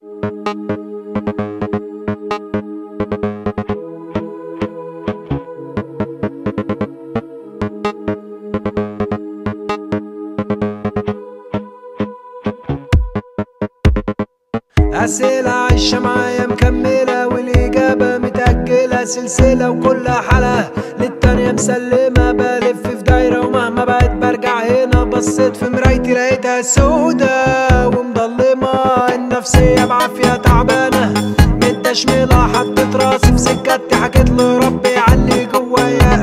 أسئلة عايشة معايا مكملة والإجابة متأجلة سلسلة وكل حلقة للتانية مسلمة. بلف في دايرة ومهما بقيت برجع هنا. بصيت في مرايتي لقيتها سودة ومضلمة. النفسية بعافية تعبانة متشملة. حطيت راسي في سكتي حكيت لربي علي جوايا.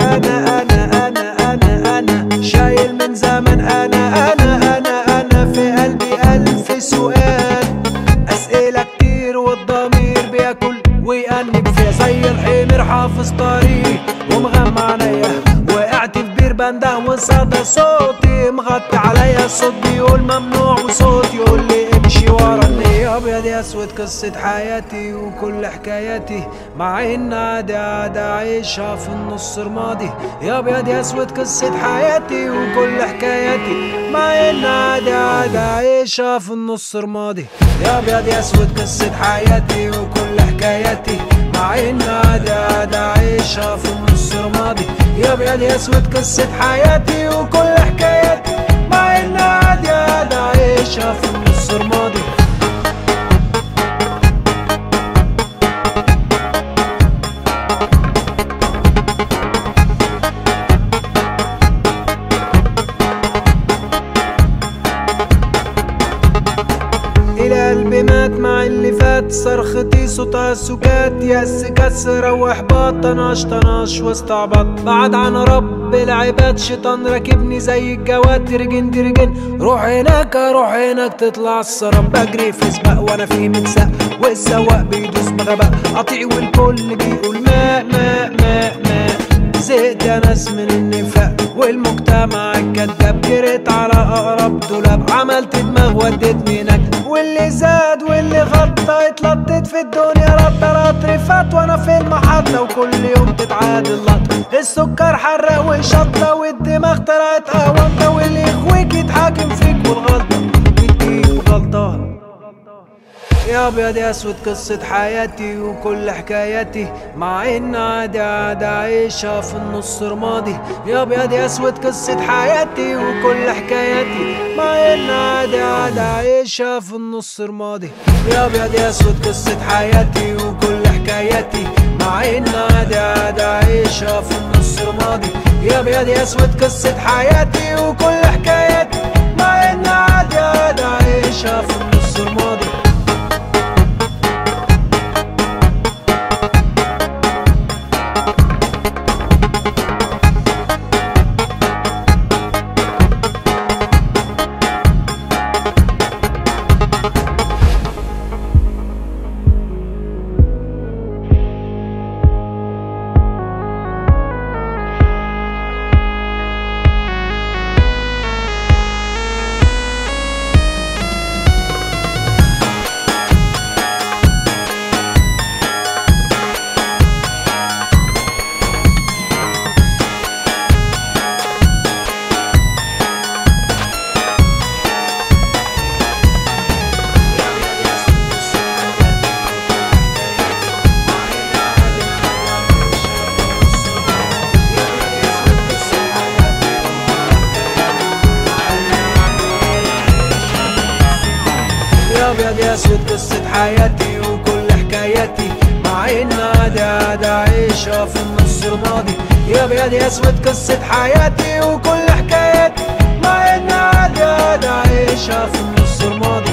أنا شايل من زمان. أنا في قلبي ألف سؤال. أسئلة كتير والضمير بياكل ويأنب فيها زي الحمير حافظ طريق ومغمى عليا. وقعت في بير بنده وصدى صوتي مغطي عليا. الصوت بيقول ممنوع وصوت يقول لي امشي ورا النية. أبيض يا أسود قصة حياتي وكل حكاياتي مع إن عادي عايشها في النص رمادي. يا أبيض يا أسود قصة حياتي وكل حكاياتي مع إن عادي عايشها في النص رمادي. يا أبيض يا أسود قصة حياتي وكل حكاياتي مع إن عادي عايشها في النص رمادي. يا أبيض يا أسود قصة حياتي وكل حكاياتي مع إن عادي عايشها في النص رمادي. قلبي مات مع اللي فات. صرختي صوتها سكات. يأس كسرة واحباط. طناش واستعبط. بعد عن رب العباد شيطان راكبني زي الجواد. ترجن روح هناك تطلع السراب. بجري في سباق وانا في متساق والسواق بيدوس بغباء. قطيع والكل بيقول ماء. زهقت يا ناس من النفاق والمجتمع الكداب. جريت على اقرب دولاب عملت دماغ وديتني هناك. واللي زاد واللي غطى اتلطت في الدنيا. رد فات وانا في المحطة وكل يوم تتعادل لطة. السكر حرق وشطة والدماغ طلعت قهوة. واللي يخويك يتحاكم فيك والغلطة بتجيب غلطة. يا أبيض يا أسود قصة حياتي وكل حكاياتي مع إن عادي عايشها في النص رمادي. يا أبيض يا أسود قصة حياتي وكل حكاياتي مع إن عادي عايشها في النص رمادي. يا أبيض يا أسود قصة حياتي وكل حكاياتي مع إن عادي عايشها في النص رمادي. يا أبيض يا أسود قصة حياتي وكل حكاياتي مع إن عادي عايشها في النص رمادي. أبيض يا أسود قصة حياتي وكل حكاياتي مع إن عادي عايشها في النص رمادي. يا أبيض يا أسود قصة حياتي وكل حكاياتي مع إن عادي عايشها في النص رمادي.